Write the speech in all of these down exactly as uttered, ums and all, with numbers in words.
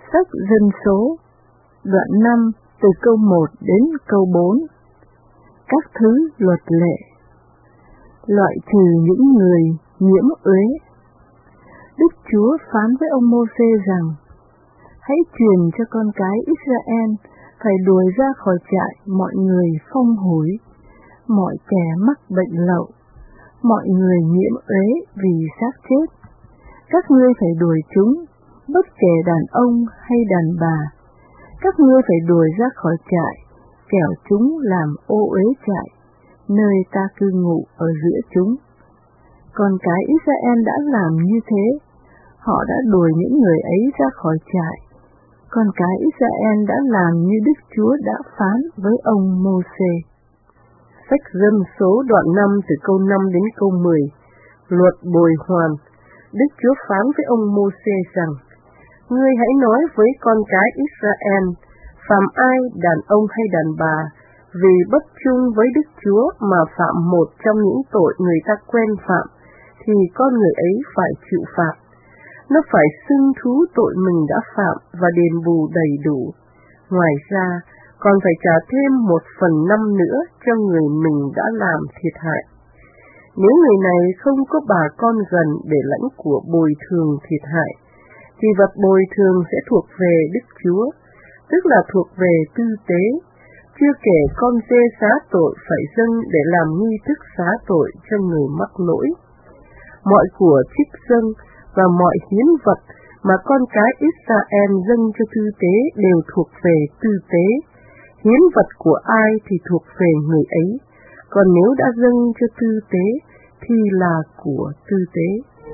Sách Dân số, đoạn năm từ câu một đến câu bốn. Các thứ luật lệ. Loại trừ những người nhiễm uế. Đức Chúa phán với ông Mô-sê rằng: hãy truyền cho con cái Israel phải đuổi ra khỏi trại mọi người phong hủi, mọi kẻ mắc bệnh lậu, mọi người nhiễm uế vì xác chết. Các ngươi phải đuổi chúng, bất kể đàn ông hay đàn bà. Các ngươi phải đuổi ra khỏi trại, kẻo chúng làm ô uế trại, nơi ta cư ngụ ở giữa chúng. Con cái Israel đã làm như thế, họ đã đuổi những người ấy ra khỏi trại. Con cái Israel đã làm như Đức Chúa đã phán với ông Mô-sê. Sách Dân số đoạn năm từ câu năm đến câu mười. Luật bồi hoàn. Đức Chúa phán với ông Mô-sê rằng: ngươi hãy nói với con cái Israel, phạm ai đàn ông hay đàn bà, vì bất chung với Đức Chúa mà phạm một trong những tội người ta quen phạm, thì con người ấy phải chịu phạt. Nó phải xưng thú tội mình đã phạm và đền bù đầy đủ. Ngoài ra, còn phải trả thêm một phần năm nữa cho người mình đã làm thiệt hại. Nếu người này không có bà con gần để lãnh của bồi thường thiệt hại, thì vật bồi thường sẽ thuộc về Đức Chúa, tức là thuộc về tư tế, chưa kể con dê xá tội phải dâng để làm nghi thức xá tội cho người mắc lỗi. Mọi của trích dâng và mọi hiến vật mà con cái Israel dâng cho tư tế đều thuộc về tư tế. Hiến vật của ai thì thuộc về người ấy, còn nếu đã dâng cho tư tế thì là của tư tế.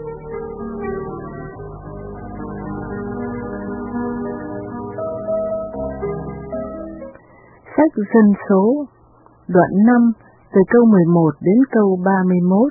Sách Dân số, đoạn năm từ câu mười một đến câu ba mươi mốt.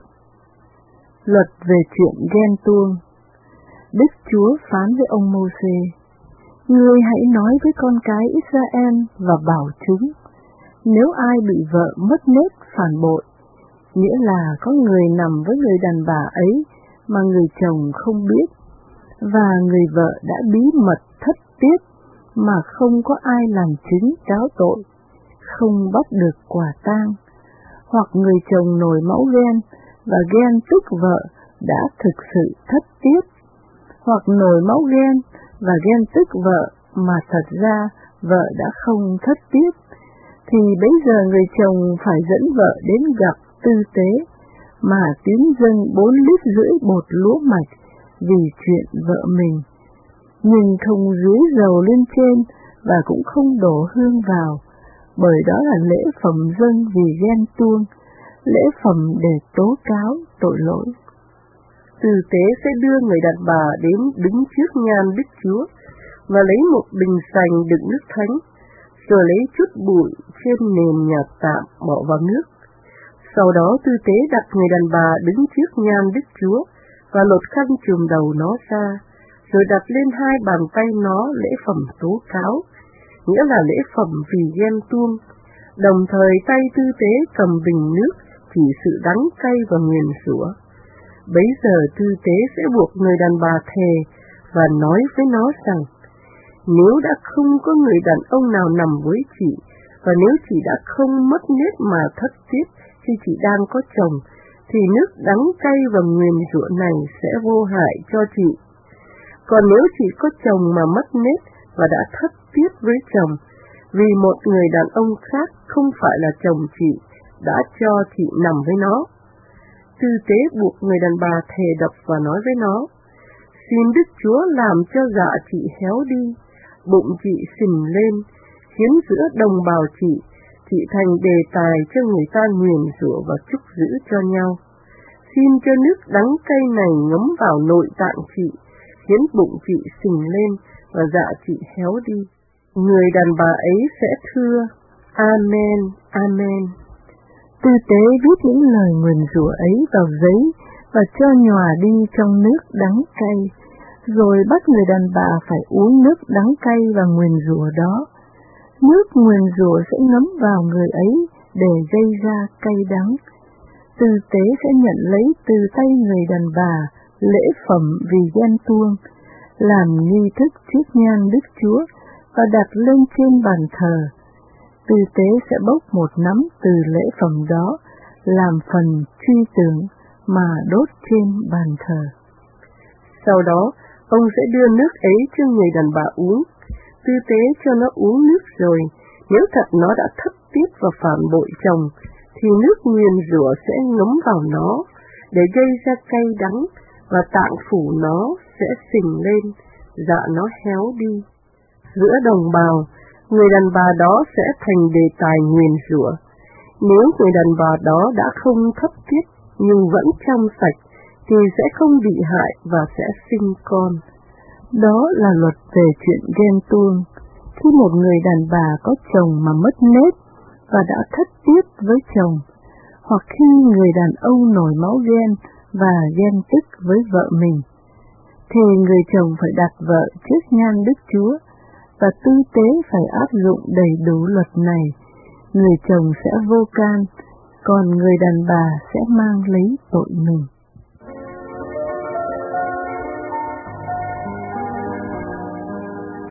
Luật về chuyện ghen tuông. Đức Chúa phán với ông Mô-sê: ngươi hãy nói với con cái Israel và bảo chúng, nếu ai bị vợ mất nết phản bội, nghĩa là có người nằm với người đàn bà ấy mà người chồng không biết, và người vợ đã bí mật thất tiết mà không có ai làm chứng cáo tội, không bắt được quả tang, hoặc người chồng nổi máu ghen và ghen tức vợ đã thực sự thất tiết, hoặc nổi máu ghen và ghen tức vợ mà thật ra vợ đã không thất tiết, thì bấy giờ người chồng phải dẫn vợ đến gặp tư tế mà tiến dâng bốn lít rưỡi bột lúa mạch vì chuyện vợ mình, nhưng không dưới dầu lên trên và cũng không đổ hương vào, bởi đó là lễ phẩm dâng vì ghen tuông, lễ phẩm để tố cáo tội lỗi. Tư tế sẽ đưa người đàn bà đến đứng trước nhan Đức Chúa và lấy một bình sành đựng nước thánh, rồi lấy chút bụi trên nền nhà tạm bỏ vào nước. Sau đó tư tế đặt người đàn bà đứng trước nhan Đức Chúa và lột khăn trùm đầu nó ra, rồi đặt lên hai bàn tay nó lễ phẩm tố cáo, nghĩa là lễ phẩm vì ghen tuông. Đồng thời tay tư tế cầm bình nước chỉ sự đắng cay và nguyền rủa. Bấy giờ tư tế sẽ buộc người đàn bà thề và nói với nó rằng: nếu đã không có người đàn ông nào nằm với chị, và nếu chị đã không mất nết mà thất tiết khi chị đang có chồng, thì nước đắng cay và nguyền rủa này sẽ vô hại cho chị. Còn nếu chị có chồng mà mất nết và đã thất tiết với chồng, vì một người đàn ông khác không phải là chồng chị đã cho chị nằm với nó, tư tế buộc người đàn bà thề độc và nói với nó: xin Đức Chúa làm cho dạ chị héo đi, bụng chị sình lên, khiến giữa đồng bào chị, chị thành đề tài cho người ta nguyền rủa và chúc giữ cho nhau. Xin cho nước đắng cay này ngấm vào nội tạng chị, khiến bụng chị sình lên và dạ chị héo đi. Người đàn bà ấy sẽ thưa: Amen, Amen. Tư tế viết những lời nguyền rủa ấy vào giấy và cho nhòa đi trong nước đắng cay, rồi bắt người đàn bà phải uống nước đắng cay và nguyền rủa đó. Nước nguyền rủa sẽ ngấm vào người ấy để gây ra cay đắng. Tư tế sẽ nhận lấy từ tay người đàn bà lễ phẩm vì ghen tuông, làm nghi thức trước nhan Đức Chúa và đặt lên trên bàn thờ. Tư tế sẽ bốc một nắm từ lễ phẩm đó làm phần truy tưởng mà đốt trên bàn thờ. Sau đó, ông sẽ đưa nước ấy cho người đàn bà uống. Tư tế cho nó uống nước rồi, nếu thật nó đã thất tiết và phản bội chồng, thì nước nguyền rủa sẽ ngấm vào nó, để gây ra cay đắng, và tạng phủ nó sẽ phình lên, dạ nó héo đi. Giữa đồng bào, người đàn bà đó sẽ thành đề tài nguyền rủa. Nếu người đàn bà đó đã không thất tiết nhưng vẫn trong sạch, thì sẽ không bị hại và sẽ sinh con. Đó là luật về chuyện ghen tuông. Khi một người đàn bà có chồng mà mất nết và đã thất tiết với chồng, hoặc khi người đàn ông nổi máu ghen và ghen tức với vợ mình, thì người chồng phải đặt vợ trước nhan Đức Chúa, và tư tế phải áp dụng đầy đủ luật này. Người chồng sẽ vô can, còn người đàn bà sẽ mang lấy tội mình.